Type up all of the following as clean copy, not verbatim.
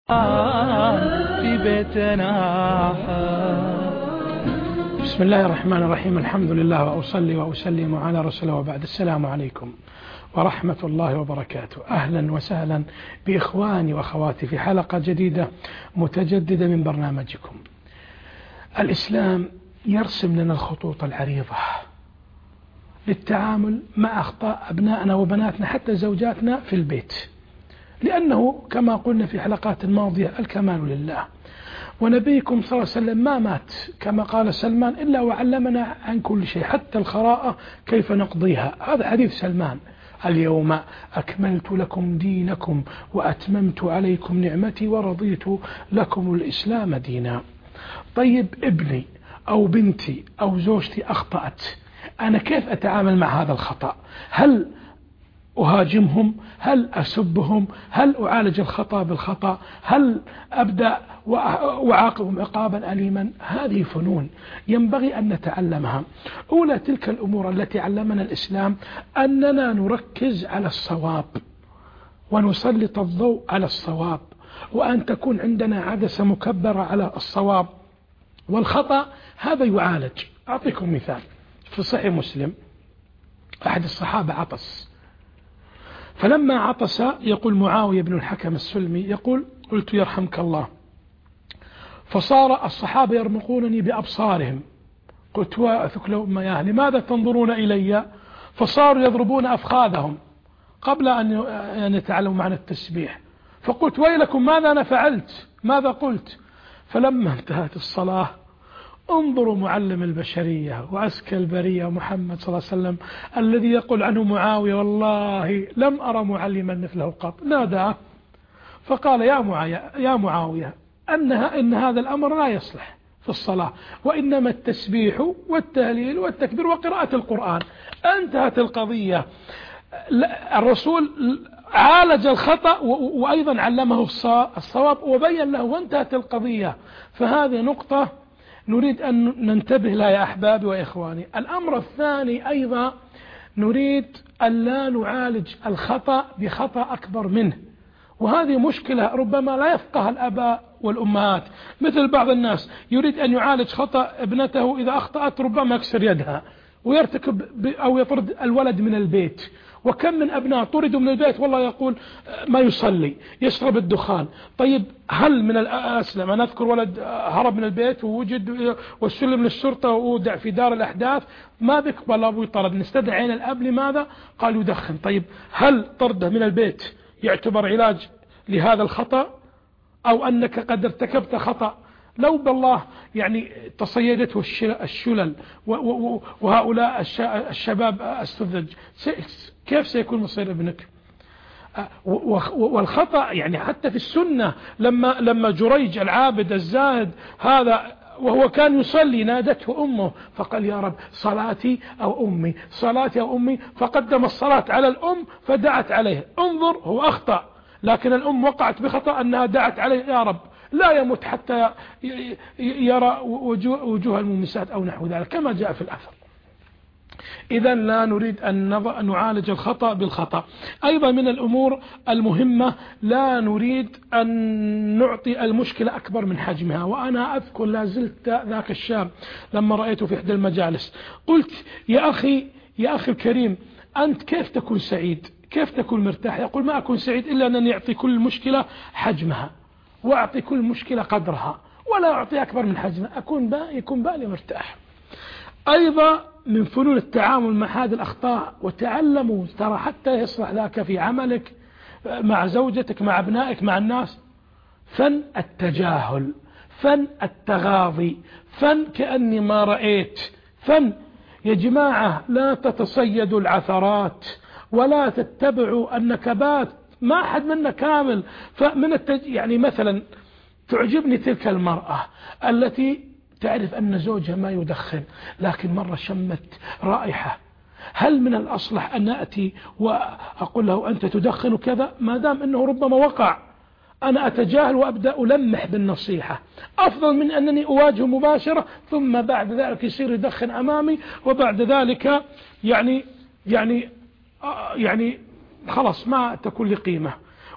في بيتنا. بسم الله الرحمن الرحيم. الحمد لله وأصلي وأسلم على رسوله وبعد. السلام عليكم ورحمة الله وبركاته. أهلا وسهلا بإخواني وأخواتي في حلقة جديدة متجددة من برنامجكم. الإسلام يرسم لنا الخطوط العريضة للتعامل مع أخطاء أبنائنا وبناتنا حتى زوجاتنا في البيت، لأنه كما قلنا في حلقات ماضية الكمال لله، ونبيكم صلى الله عليه وسلم ما مات كما قال سلمان إلا وعلمنا عن كل شيء حتى الخراءة كيف نقضيها. هذا حديث سلمان: اليوم أكملت لكم دينكم وأتممت عليكم نعمتي ورضيت لكم الإسلام دينا. طيب ابني أو بنتي أو زوجتي أخطأت، أنا كيف أتعامل مع هذا الخطأ؟ هل أهاجمهم؟ هل أسبهم؟ هل أعالج الخطأ بالخطأ؟ هل أبدأ وأعاقبهم عقابا أليما؟ هذه فنون ينبغي أن نتعلمها. أولى تلك الأمور التي علمنا الإسلام أننا نركز على الصواب ونسلط الضوء على الصواب، وأن تكون عندنا عدسة مكبرة على الصواب، والخطأ هذا يعالج. أعطيكم مثال في صحيح مسلم: أحد الصحابة عطس، فلما عطس يقول معاوية بن الحكم السلمي يقول: قلت يرحمك الله، فصار الصحابة يرمقونني بأبصارهم، قلت وثكلهم يا لماذا تنظرون إلي؟ فصاروا يضربون أفخاذهم قبل أن يتعلموا معنى التسبيح، فقلت ويلكم ماذا أنا فعلت؟ ماذا قلت؟ فلما انتهت الصلاة انظروا معلم البشرية وأزكى البرية محمد صلى الله عليه وسلم الذي يقول عنه معاوية: والله لم أرى معلما مثله قط، ناداه فقال: يا معاوية إن هذا الأمر لا يصلح في الصلاة، وإنما التسبيح والتهليل والتكبير وقراءة القرآن. انتهت القضية. الرسول عالج الخطأ وأيضا علمه الصواب وبين له، وانتهت القضية. فهذه نقطة نريد أن ننتبه لها يا أحبابي وإخواني. الأمر الثاني أيضا نريد أن لا نعالج الخطأ بخطأ أكبر منه، وهذه مشكلة ربما لا يفقه الآباء والأمهات. مثل بعض الناس يريد أن يعالج خطأ ابنته إذا أخطأت ربما يكسر يدها ويرتكب أو يطرد الولد من البيت. وكم من أبناء طردوا من البيت والله يقول ما يصلي، يشرب الدخان. طيب هل من الأسلم أن أذكر ولد هرب من البيت ووجد وسلم للشرطة وودع في دار الأحداث، ما بيقبل أبوه يطرد، نستدعي عين الأب لماذا؟ قال يدخن. طيب هل طرده من البيت يعتبر علاج لهذا الخطأ؟ أو أنك قد ارتكبت خطأ لو بالله يعني تصيدته الشلل وهؤلاء الشباب السذج، كيف سيكون مصير ابنك؟ والخطأ يعني حتى في السنة لما جريج العابد الزاهد هذا وهو كان يصلي نادته أمه فقال: يا رب صلاتي أو أمي، صلاتي أو أمي، فقدم الصلاة على الأم فدعت عليه. انظر، هو أخطأ لكن الأم وقعت بخطأ أنها دعت عليه: يا رب لا يموت حتى يرى وجوه الممسات أو نحو ذلك كما جاء في الأثر. إذا لا نريد أن نعالج الخطأ بالخطأ. أيضا من الأمور المهمة لا نريد أن نعطي المشكلة أكبر من حجمها. وأنا أذكر لا زلت ذاك الشاب لما رأيته في إحدى المجالس قلت: يا أخي الكريم، أنت كيف تكون سعيد؟ كيف تكون مرتاح؟ يقول: ما أكون سعيد إلا أن أعطي كل مشكلة حجمها وأعطي كل مشكلة قدرها ولا أعطي أكبر من حجمها، يكون بالي مرتاح. أيضا من فنون التعامل مع هذه الأخطاء، وتعلموا ترى حتى يصلح ذاك في عملك مع زوجتك مع أبنائك مع الناس: فن التجاهل، فن التغاضي، فن كأني ما رأيت، فن. يا جماعة لا تتصيدوا العثرات ولا تتبعوا النكبات، ما أحد منا كامل. فمن يعني مثلا تعجبني تلك المرأة التي تعرف أن زوجها ما يدخن لكن مرة شمت رائحة، هل من الأصلح أن أتي وأقول له أنت تدخن كذا؟ ما دام أنه ربما وقع أنا أتجاهل وأبدأ ألمح بالنصيحة، أفضل من أنني أواجه مباشرة ثم بعد ذلك يصير يدخن أمامي وبعد ذلك يعني خلاص ما تكون لي قيمة.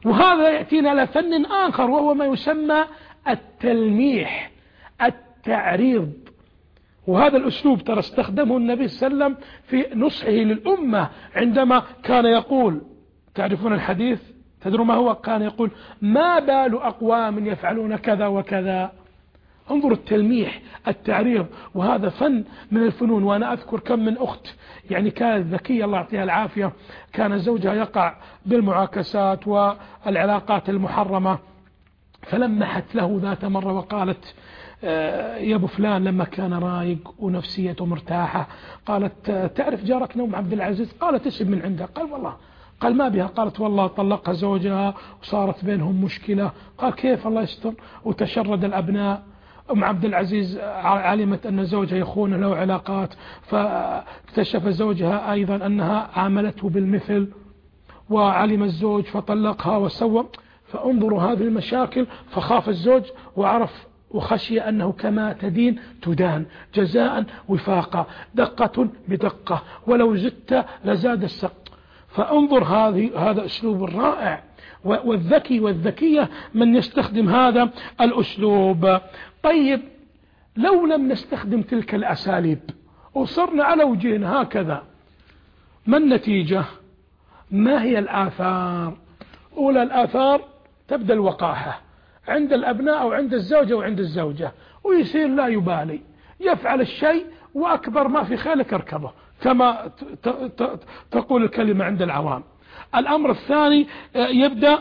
وهذا يأتينا على فن آخر وهو ما يسمى التلميح، التعريض. وهذا الأسلوب ترى استخدمه النبي صلى الله عليه وسلم في نصحه للأمة عندما كان يقول، تعرفون الحديث، تدرون ما هو؟ كان يقول: ما بال أقوام يفعلون كذا وكذا. انظر التلميح، التعريض، وهذا فن من الفنون. وأنا أذكر كم من أخت يعني كانت ذكية الله يعطيها العافية، كان زوجها يقع بالمعاكسات والعلاقات المحرمة، فلمحت له ذات مرة وقالت: يا ابو فلان، لما كان رايق ونفسيته مرتاحة، قالت: تعرف جارك نوم عبد العزيز؟ قالت: اسم من عنده؟ قال: والله. قال: ما بها؟ قالت: والله طلقها زوجها وصارت بينهم مشكلة. قال: كيف؟ الله يستر. وتشرد الأبناء. أم عبد العزيز علمت أن زوجها يخون له علاقات، فاكتشف زوجها أيضا أنها عاملته بالمثل، وعلم الزوج فطلقها وسوى. فانظروا هذه المشاكل، فخاف الزوج وعرف وخشي أنه كما تدين تدان، جزاء وفاقا، دقة بدقة، ولو زدت لزاد السقط. فانظر هذا أسلوب رائع، والذكي والذكية من يستخدم هذا الأسلوب. طيب، لو لم نستخدم تلك الأساليب وصرنا على وجهنا هكذا، ما النتيجة؟ ما هي الآثار؟ أولى الآثار تبدأ الوقاحة عند الأبناء أو عند الزوجة أو عند الزوجة، ويصير لا يبالي، يفعل الشيء وأكبر ما في خيلك اركبه، كما تقول الكلمة عند العوام. الأمر الثاني، يبدأ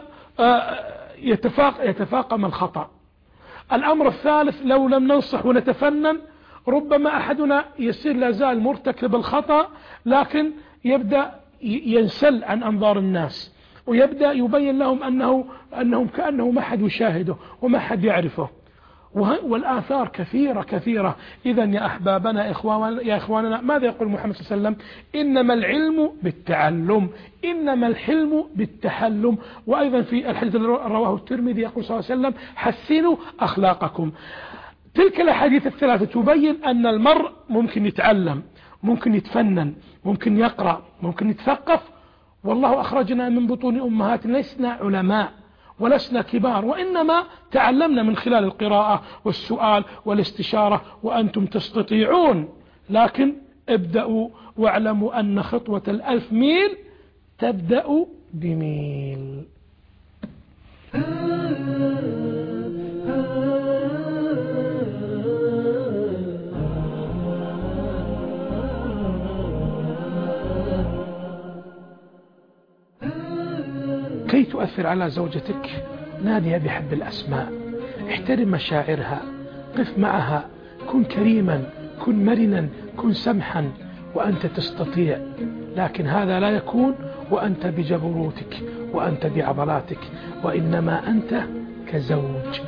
يتفاقم الخطأ. الأمر الثالث، لو لم ننصح ونتفنن، ربما أحدنا يصير لازال مرتكب الخطأ، لكن يبدأ ينسل عن أنظار الناس، ويبدأ يبين لهم أنهم كأنه ما حد يشاهده وما حد يعرفه. والآثار كثيرة كثيرة. إذن يا أحبابنا يا إخواننا، ماذا يقول محمد صلى الله عليه وسلم؟ إنما العلم بالتعلم، إنما الحلم بالتحلم. وأيضا في الحديث رواه الترمذي يقول صلى الله عليه وسلم: حسنوا أخلاقكم. تلك الأحاديث الثلاثة تبين أن المرء ممكن يتعلم، ممكن يتفنن، ممكن يقرأ، ممكن يتثقف. والله أخرجنا من بطون أمهاتنا لسنا علماء ولسنا كبار، وإنما تعلمنا من خلال القراءة والسؤال والاستشارة، وأنتم تستطيعون. لكن ابدأوا واعلموا أن خطوة 1000 ميل تبدأ بميل. كي تؤثر على زوجتك، ناديها بحب الأسماء، احترم مشاعرها، قف معها، كن كريما، كن مرنا، كن سمحا، وأنت تستطيع. لكن هذا لا يكون وأنت بجبروتك وأنت بعضلاتك، وإنما أنت كزوج.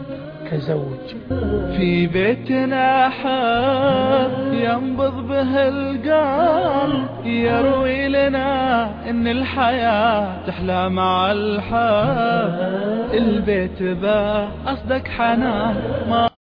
في بيتنا حال ينبض به القلب، يروي لنا إن الحياة تحلى مع الحال. البيت با أصدق حنان ما